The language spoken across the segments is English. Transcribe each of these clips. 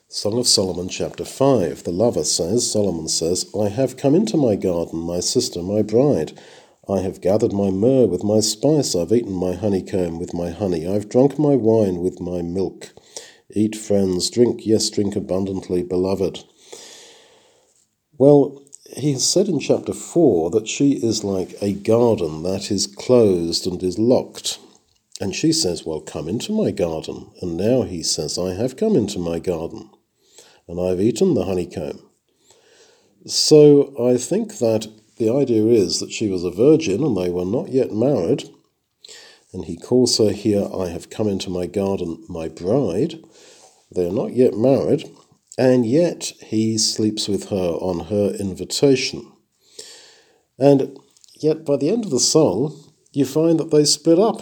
Song of Solomon, chapter 5. The lover says, Solomon says, I have come into my garden, my sister, my bride. I have gathered my myrrh with my spice. I've eaten my honeycomb with my honey. I've drunk my wine with my milk. Eat, friends, drink, yes, drink abundantly, beloved. Well, he has said in chapter 4 that she is like a garden that is closed and is locked. And she says, well, come into my garden. And now he says, I have come into my garden, and I've eaten the honeycomb. So I think that the idea is that she was a virgin and they were not yet married. And he calls her here, I have come into my garden, my bride. They are not yet married, and yet he sleeps with her on her invitation. And yet by the end of the song, you find that they split up.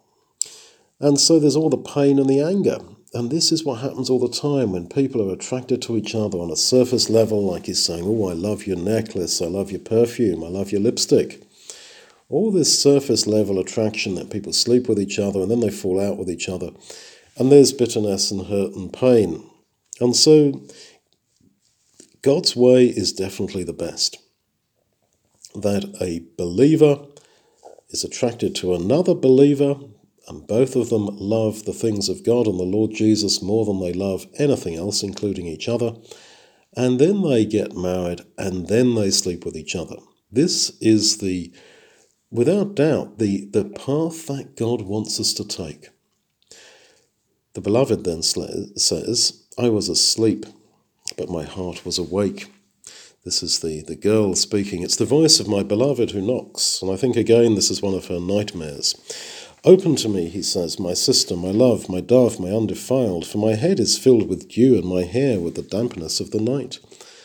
And so there's all the pain and the anger. And this is what happens all the time when people are attracted to each other on a surface level, like he's saying, oh, I love your necklace, I love your perfume, I love your lipstick. All this surface level attraction that people sleep with each other and then they fall out with each other. And there's bitterness and hurt and pain. And so God's way is definitely the best. That a believer is attracted to another believer, and both of them love the things of God and the Lord Jesus more than they love anything else, including each other. And then they get married, and then they sleep with each other. This is without doubt, the path that God wants us to take. The beloved then says, I was asleep, but my heart was awake. This is the girl speaking. It's the voice of my beloved who knocks. And I think, again, this is one of her nightmares. Open to me, he says, my sister, my love, my dove, my undefiled, for my head is filled with dew and my hair with the dampness of the night.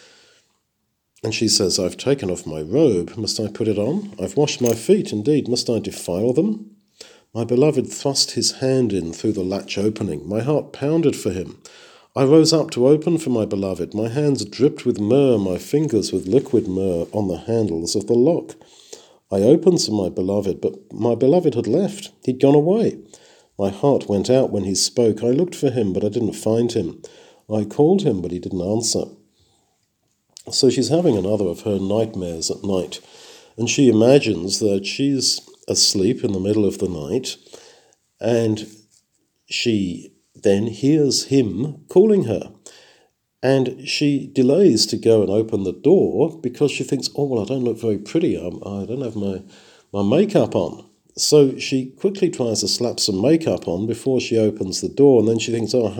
And she says, I've taken off my robe, must I put it on? I've washed my feet, indeed, must I defile them? My beloved thrust his hand in through the latch opening. My heart pounded for him. I rose up to open for my beloved. My hands dripped with myrrh, my fingers with liquid myrrh on the handles of the lock. I opened to my beloved, but my beloved had left. He'd gone away. My heart went out when he spoke. I looked for him, but I didn't find him. I called him, but he didn't answer. So she's having another of her nightmares at night, and she imagines that she's asleep in the middle of the night, and she then hears him calling her. And she delays to go and open the door because she thinks, oh, well, I don't look very pretty. I don't have my makeup on. So she quickly tries to slap some makeup on before she opens the door. And then she thinks, oh,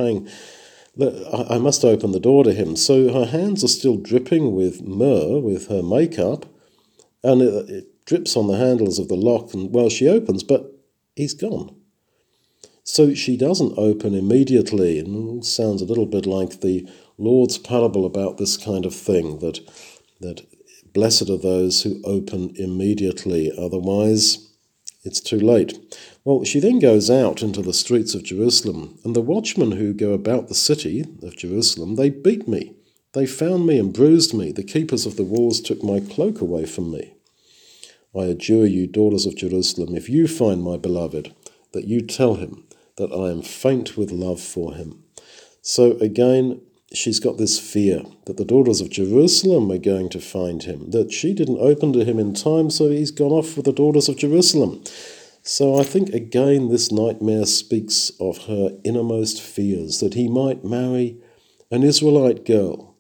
I must open the door to him. So her hands are still dripping with myrrh, with her makeup. And it drips on the handles of the lock. And, well, she opens, but he's gone. So she doesn't open immediately. And it sounds a little bit like the Lord's parable about this kind of thing, that blessed are those who open immediately, otherwise it's too late. Well, she then goes out into the streets of Jerusalem, and the watchmen who go about the city of Jerusalem, they beat me. They found me and bruised me. The keepers of the walls took my cloak away from me. I adjure you, daughters of Jerusalem, if you find my beloved, that you tell him that I am faint with love for him. So again, she's got this fear that the daughters of Jerusalem are going to find him, that she didn't open to him in time, so he's gone off with the daughters of Jerusalem. So I think, again, this nightmare speaks of her innermost fears, that he might marry an Israelite girl.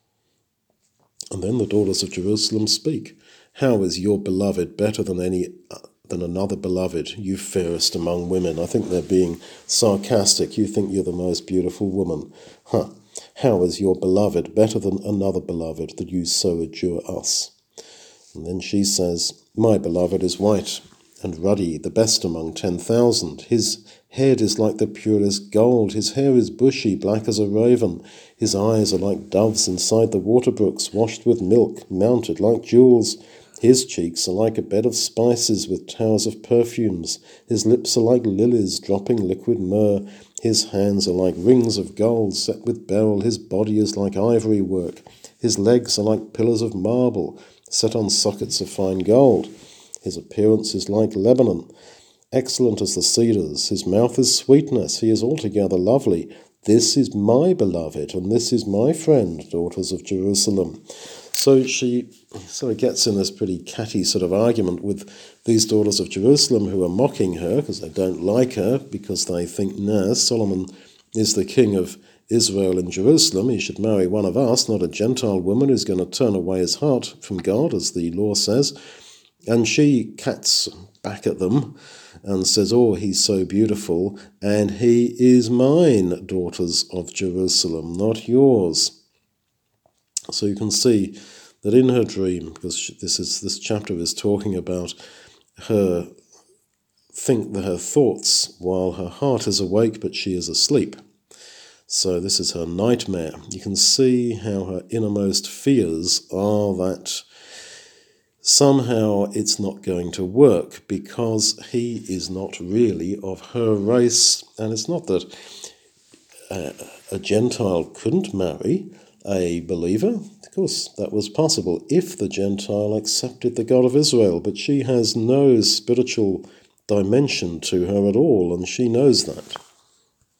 And then the daughters of Jerusalem speak. How is your beloved better than another beloved, you fairest among women? I think they're being sarcastic. You think you're the most beautiful woman. How is your beloved better than another beloved, that you so adjure us? And then she says, my beloved is white and ruddy, the best among 10,000. His head is like the purest gold. His hair is bushy, black as a raven. His eyes are like doves inside the water brooks, washed with milk, mounted like jewels. His cheeks are like a bed of spices with towers of perfumes. His lips are like lilies dropping liquid myrrh. His hands are like rings of gold set with beryl. His body is like ivory work. His legs are like pillars of marble set on sockets of fine gold. His appearance is like Lebanon, excellent as the cedars. His mouth is sweetness. He is altogether lovely. This is my beloved, and this is my friend, daughters of Jerusalem. So she sort of gets in this pretty catty sort of argument with these daughters of Jerusalem who are mocking her because they don't like her, because they think, nah, Solomon is the king of Israel in Jerusalem. He should marry one of us, not a Gentile woman who's going to turn away his heart from God, as the law says. And she cats back at them and says, oh, he's so beautiful, and he is mine, daughters of Jerusalem, not yours. So you can see that in her dream, because this chapter is talking about her thoughts while her heart is awake but she is asleep. So this is her nightmare. You can see how her innermost fears are that somehow it's not going to work because he is not really of her race. And it's not that a Gentile couldn't marry a believer. Of course, that was possible if the Gentile accepted the God of Israel, but she has no spiritual dimension to her at all, and she knows that.